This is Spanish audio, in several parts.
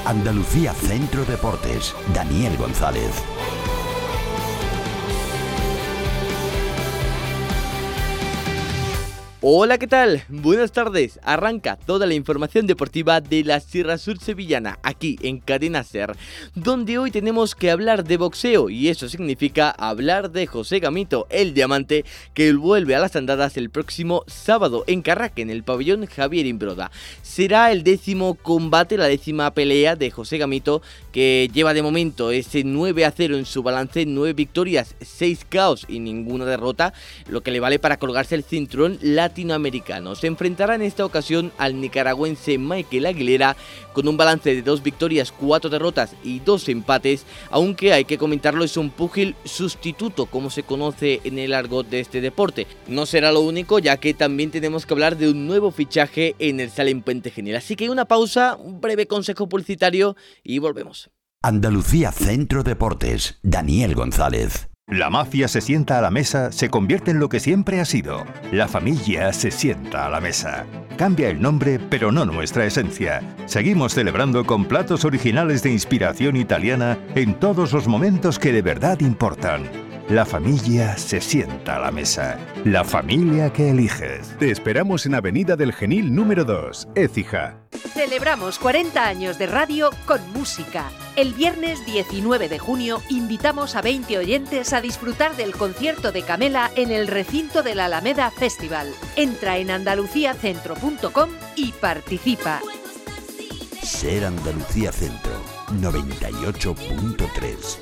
Andalucía Centro Deportes, Daniel González. Hola, ¿qué tal? Buenas tardes. Arranca toda la información deportiva de la Sierra Sur sevillana, aquí en Cadena Ser, donde hoy tenemos que hablar de boxeo, y eso significa hablar de José Gamito, el diamante, que vuelve a las andadas el próximo sábado en Carraque, en el pabellón Javier Imbroda. Será el 10º combate, la 10ª pelea de José Gamito, que lleva de momento ese 9-0 en su balance, 9 victorias, 6 KOs y ninguna derrota, lo que le vale para colgarse el cinturón latinoamericano. Se enfrentará en esta ocasión al nicaragüense Michael Aguilera con un balance de 2 victorias, 4 derrotas y 2 empates, aunque hay que comentarlo, es un púgil sustituto, como se conoce en el argot de este deporte. No será lo único, ya que también tenemos que hablar de un nuevo fichaje en el Salem Puente Genil. Así que una pausa, un breve consejo publicitario y volvemos. Andalucía Centro Deportes, Daniel González. La mafia se sienta a la mesa, se convierte en lo que siempre ha sido. La familia se sienta a la mesa. Cambia el nombre, pero no nuestra esencia. Seguimos celebrando con platos originales de inspiración italiana en todos los momentos que de verdad importan. La familia se sienta a la mesa. La familia que eliges. Te esperamos en Avenida del Genil número 2, Écija. Celebramos 40 años de radio con música. El viernes 19 de junio invitamos a 20 oyentes a disfrutar del concierto de Camela en el recinto del Alameda Festival. Entra en andaluciacentro.com y participa. Ser Andalucía Centro, 98.3.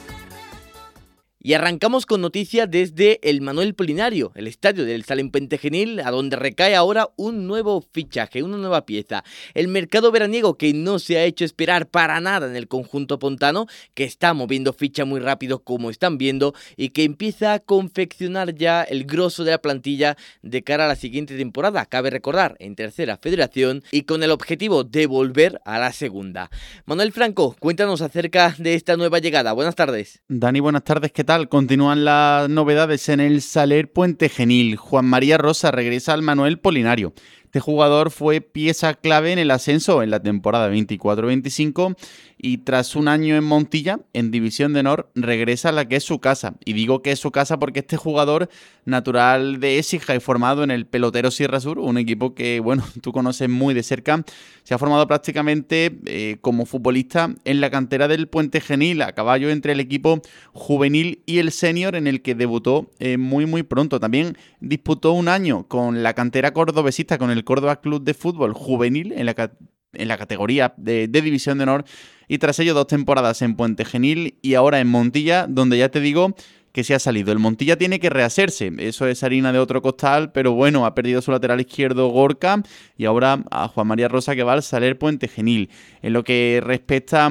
Y arrancamos con noticias desde el Manuel Polinario, el estadio del Salem Puente Genil, a donde recae ahora un nuevo fichaje, una nueva pieza. El mercado veraniego, que no se ha hecho esperar para nada en el conjunto pontano, que está moviendo ficha muy rápido, como están viendo, y que empieza a confeccionar ya el grosso de la plantilla de cara a la siguiente temporada. Cabe recordar, en tercera federación y con el objetivo de volver a la segunda. Manuel Franco, cuéntanos acerca de esta nueva llegada. Buenas tardes. Dani, buenas tardes. ¿Qué tal? Continúan las novedades en el Saler Puente Genil. Juan María Rosa regresa al Manuel Polinario. Este jugador fue pieza clave en el ascenso en la temporada 24-25 y tras un año en Montilla, en División de Honor, regresa a la que es su casa. Y digo que es su casa porque este jugador, natural de Écija y formado en el Pelotero Sierra Sur, un equipo que, bueno, tú conoces muy de cerca, se ha formado prácticamente como futbolista en la cantera del Puente Genil, a caballo entre el equipo juvenil y el senior, en el que debutó muy pronto. También disputó un año con la cantera cordobesista, con el Córdoba Club de Fútbol Juvenil en la categoría de División de Honor, y tras ello 2 temporadas en Puente Genil y ahora en Montilla, donde ya te digo que se ha salido. El Montilla tiene que rehacerse, eso es harina de otro costal, pero bueno, ha perdido su lateral izquierdo Gorka y ahora a Juan María Rosa, que va al Saler Puente Genil. En lo que respecta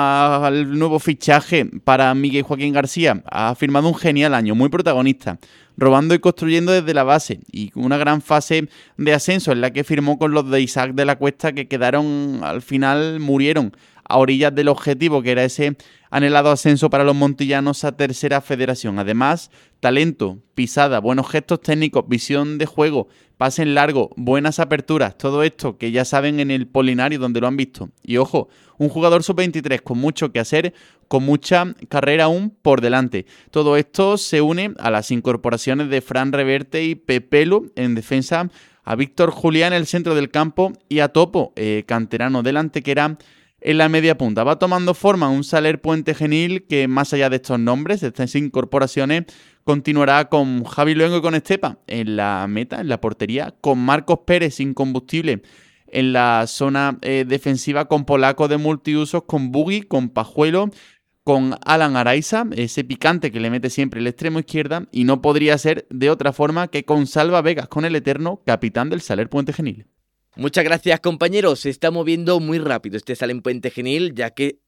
al nuevo fichaje para Miguel Joaquín García, ha firmado un genial año, muy protagonista, robando y construyendo desde la base, y una gran fase de ascenso en la que firmó con los de Isaac de la Cuesta, que al final murieron a orillas del objetivo, que era ese anhelado ascenso para los montillanos a tercera federación. Además, talento, pisada, buenos gestos técnicos, visión de juego, pase en largo, buenas aperturas, todo esto que ya saben en el Polinario, donde lo han visto. Y ojo, un jugador sub-23 con mucho que hacer, con mucha carrera aún por delante. Todo esto se une a las incorporaciones de Fran Reverte y Pepelu en defensa, a Víctor Julián en el centro del campo y a Topo, canterano del Antequera, en la media punta. Va tomando forma un Saler Puente Genil que, más allá de estos nombres, de estas incorporaciones, continuará con Javi Luengo y con Estepa en la meta, en la portería, con Marcos Pérez incombustible en la zona defensiva, con Polaco de multiusos, con Bugui, con Pajuelo, con Alan Araiza, ese picante que le mete siempre el extremo izquierda, y no podría ser de otra forma que con Salva Vegas, con el eterno capitán del Saler Puente Genil. Muchas gracias, compañeros. Se está moviendo muy rápido este Salem Puente Genil, ya que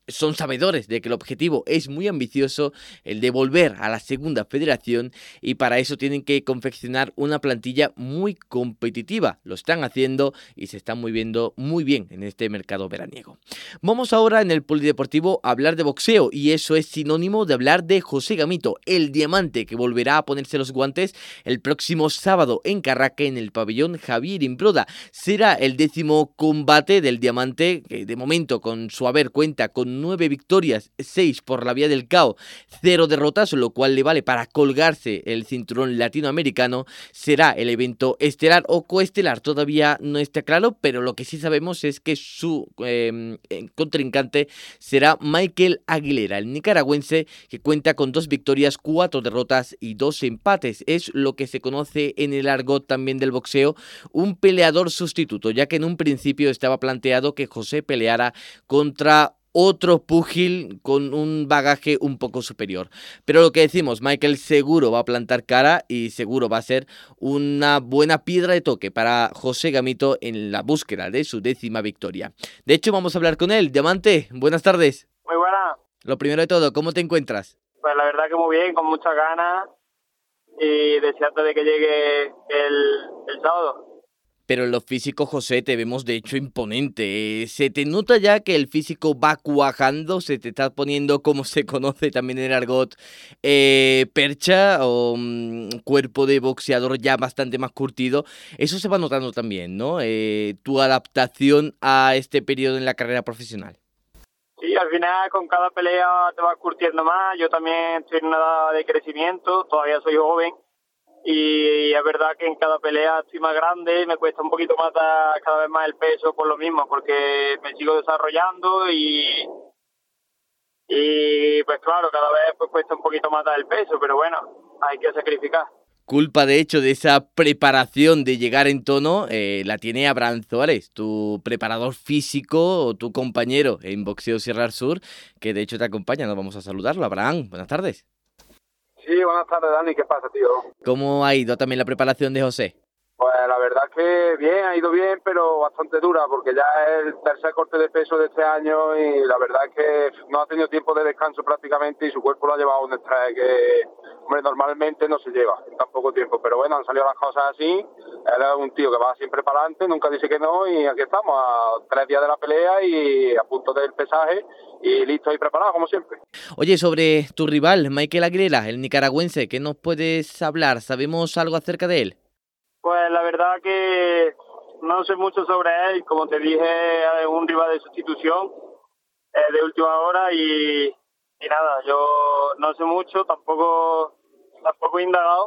son sabedores de que el objetivo es muy ambicioso, el de volver a la segunda federación, y para eso tienen que confeccionar una plantilla muy competitiva. Lo están haciendo y se están moviendo muy bien en este mercado veraniego. Vamos ahora en el polideportivo a hablar de boxeo, y eso es sinónimo de hablar de José Gamito, el diamante que volverá a ponerse los guantes el próximo sábado en Carraque, en el pabellón Javier Imbroda. Será el 10º combate del diamante, que de momento con su haber cuenta con 9 victorias, 6 por la vía del KO, 0 derrotas, lo cual le vale para colgarse el cinturón latinoamericano. Será el evento estelar o coestelar, todavía no está claro, pero lo que sí sabemos es que su contrincante será Michael Aguilera, el nicaragüense, que cuenta con 2 victorias, 4 derrotas y 2 empates. Es lo que se conoce en el argot también del boxeo un peleador sustituto, ya que en un principio estaba planteado que José peleara contra otro púgil con un bagaje un poco superior. Pero lo que decimos, Michael seguro va a plantar cara y seguro va a ser una buena piedra de toque para José Gamito en la búsqueda de su 10ª victoria. De hecho, vamos a hablar con él. Diamante, buenas tardes. Muy buena. Lo primero de todo, ¿cómo te encuentras? Pues la verdad que muy bien, con muchas ganas y deseando de que llegue el sábado. Pero en lo físico, José, te vemos de hecho imponente. ¿Se te nota ya que el físico va cuajando? ¿Se te está poniendo, como se conoce también en el argot, percha o cuerpo de boxeador ya bastante más curtido? Eso se va notando también, ¿no? Tu adaptación a este periodo en la carrera profesional. Sí, al final con cada pelea te vas curtiendo más. Yo también estoy en una edad de crecimiento, todavía soy joven. Y es verdad que en cada pelea estoy más grande y me cuesta un poquito más dar cada vez más el peso por lo mismo, porque me sigo desarrollando y pues claro, cada vez pues cuesta un poquito más dar el peso, pero bueno, hay que sacrificar. Culpa, de hecho, de esa preparación de llegar en tono la tiene Abraham Suárez, tu preparador físico o tu compañero en Boxeo Sierra Sur, que de hecho te acompaña. Nos vamos a saludarlo. Abraham, buenas tardes. Sí, buenas tardes, Dani. ¿Qué pasa, tío? ¿Cómo ha ido también la preparación de José? Pues la verdad que bien, ha ido bien, pero bastante dura, porque ya es el tercer corte de peso de este año y la verdad es que no ha tenido tiempo de descanso prácticamente y su cuerpo lo ha llevado a un estrés que, hombre, normalmente no se lleva en tan poco tiempo. Pero bueno, han salido las cosas así. Él es un tío que va siempre para adelante, nunca dice que no, y aquí estamos a 3 días de la pelea y a punto del pesaje y listo y preparado, como siempre. Oye, sobre tu rival, Michael Aguilera, el nicaragüense, ¿qué nos puedes hablar? ¿Sabemos algo acerca de él? Pues la verdad que no sé mucho sobre él. Como te dije, es un rival de sustitución de última hora y nada, yo no sé mucho, tampoco he indagado,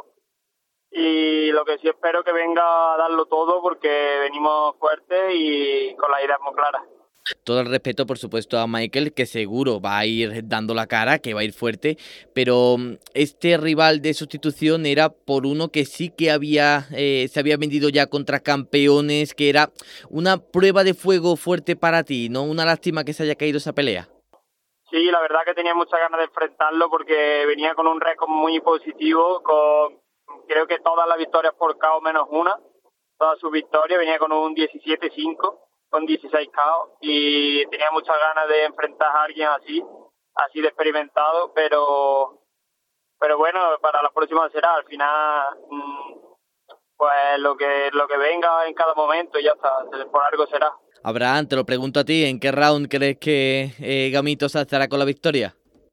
y lo que sí espero que venga a darlo todo porque venimos fuertes y con las ideas muy claras. Todo el respeto, por supuesto, a Michael, que seguro va a ir dando la cara, que va a ir fuerte, pero este rival de sustitución era por uno que sí que se había vendido ya contra campeones, que era una prueba de fuego fuerte para ti, ¿no? Una lástima que se haya caído esa pelea. Sí, la verdad que tenía muchas ganas de enfrentarlo porque venía con un récord muy positivo, con creo que todas las victorias por KO menos una, todas sus victorias, venía con un 17-5. Con 16 KO y tenía muchas ganas de enfrentar a alguien así de experimentado, pero bueno, para la próxima será, al final pues lo que venga en cada momento y ya está, por algo será. Abraham, te lo pregunto a ti, ¿en qué round crees que Gamito se alzará con la victoria?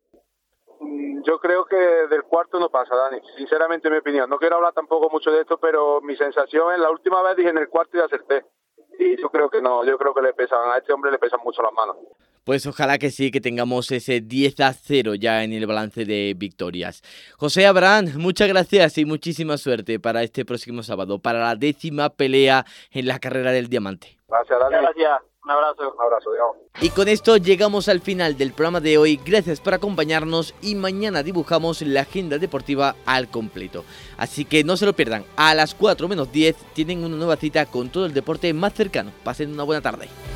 Yo creo que del cuarto no pasa, Dani, sinceramente mi opinión. No quiero hablar tampoco mucho de esto, pero mi sensación es la última vez dije en el cuarto y acerté. Y yo creo que no, yo creo que a este hombre le pesan mucho las manos. Pues ojalá que sí, que tengamos ese 10-0 ya en el balance de victorias. José, Abraham, muchas gracias y muchísima suerte para este próximo sábado, para la 10ª pelea en la carrera del diamante. Gracias, Dani. Gracias. Un abrazo. Un abrazo, digamos. Y con esto llegamos al final del programa de hoy. Gracias por acompañarnos y mañana dibujamos la agenda deportiva al completo. Así que no se lo pierdan. A las 4 menos 10 tienen una nueva cita con todo el deporte más cercano. Pasen una buena tarde.